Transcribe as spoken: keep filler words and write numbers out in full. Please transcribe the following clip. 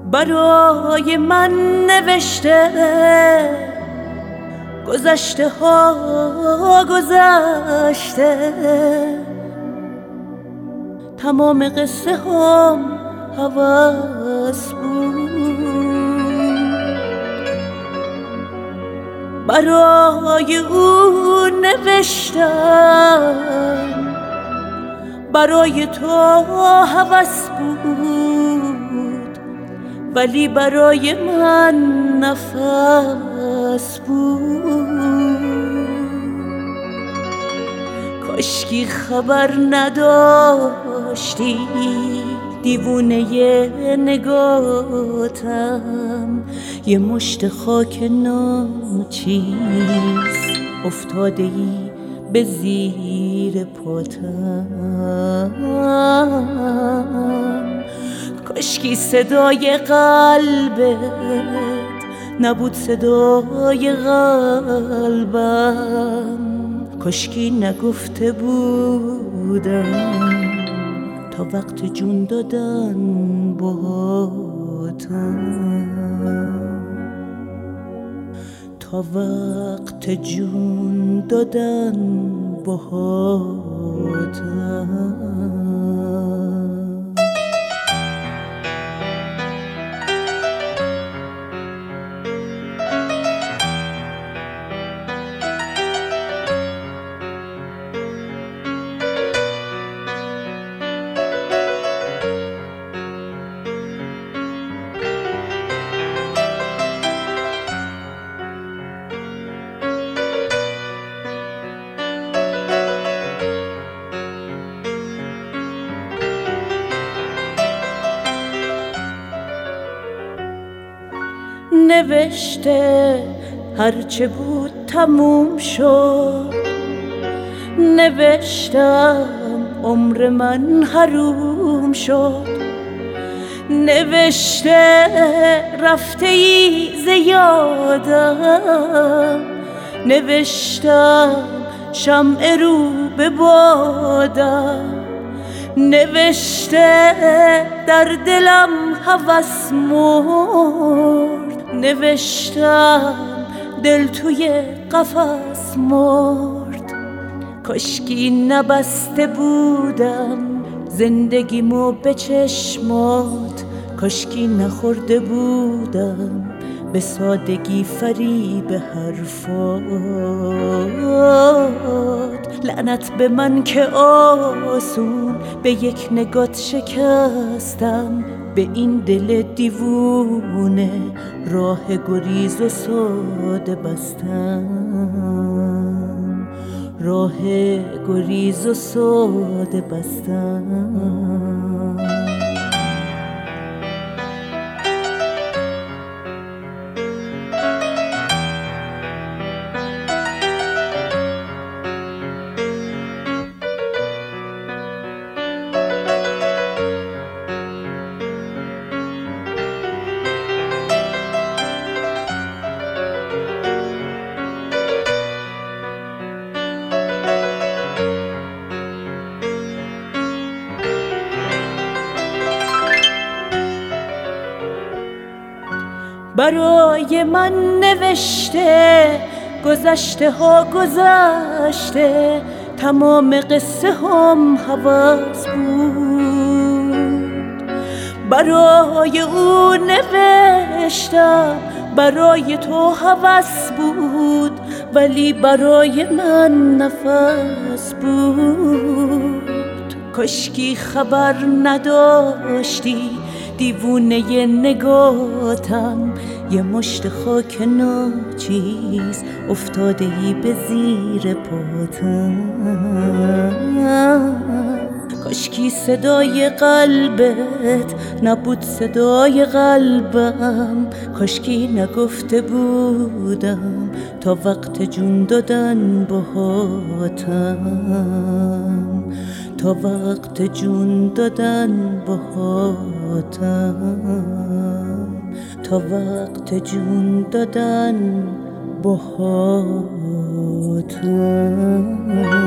برای من نوشته گذشته ها گذشته، تمام قصه هم هوس بود. برای او نوشتم، برای تو هوس بود، ولی برای من نفس بود. کاشکی خبر نداشتی دیوونه نگاتم، یه مشت خاک ناچیز افتاده ای به زیر پاتم. کاشکی صدای قلبت نبود صدای قلبم، کاشکی نگفته بودم تا وقت جون دادن باهاتم، تا وقت جون دادن باهاتم. نوشته هرچه بود تموم شد، نوشتم عمر من حروم شد، نوشته رفته ای زیادم، نوشتم شمع رو به بادم، نوشته در دلم هوس مرد، نوشتم دل توی قفس مرد. کاشکی نبسته بودم زندگیمو به چشمات، کاشکی نخورده بودم به سادگی فریب حرفات. لعنت به من که آسون به یک نگات شکستم، به این دل دیوونه راه گریز و ساده بستم، راه گریز و ساده بستم. برای من نوشته گذشته ها گذشته، تمام قصه هم هوس بود. برای او نوشتم، برای تو هوس بود، ولی برای من نفس بود. کاشکی خبر نداشتی دیوونه نگاتم، یه مشت خاک ناچیز افتاده ای به زیر پاتم. کاشکی صدای قلبت نبود صدای قلبم، کاشکی نگفته بودم تا وقت جون دادن باهاتم، تا وقت جون دادن باهاتم، تا وقت جون دادن باهاتم.